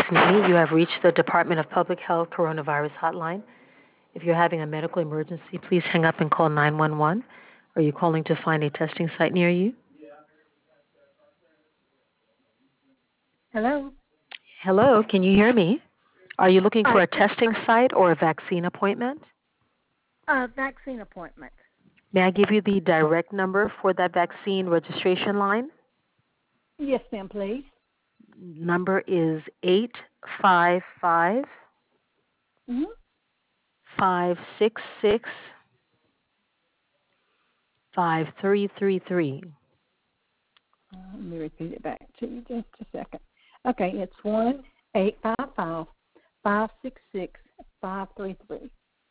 Mimi. You have reached the Department of Public Health Coronavirus Hotline. If you're having a medical emergency, please hang up and call 911. Are you calling to find a testing site near you? Hello? Hello, can you hear me? Are you looking for a Yes, testing site or a vaccine appointment? vaccine appointment. May I give you the direct number for that vaccine registration line? Yes, ma'am, please. Number is 855 Mm-hmm. 566 5333. Let me repeat it back to you just a second. Okay, it's 1-855-566-533.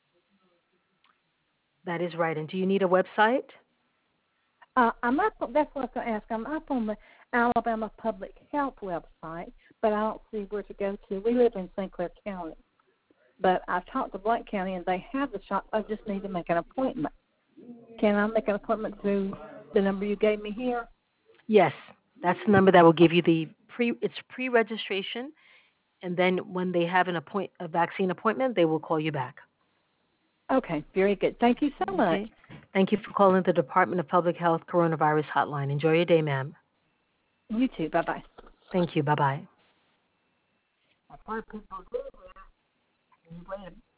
That is right. And do you need a website? I'm up. That's what I was going to ask. I'm up on the Alabama Public Health website, but I don't see where to go to. We live in St. Clair County, but I've talked to Blount County, and they have the shop. I just need to make an appointment. Can I make an appointment through the number you gave me here? Yes, that's the number that will give you the pre-registration, and then when they have a vaccine appointment, they will call you back. Okay, very good. Thank you so much. Okay. Thank you for calling the Department of Public Health Coronavirus Hotline. Enjoy your day, ma'am. You too. Bye-bye. Thank you. Bye-bye. I've heard people do that.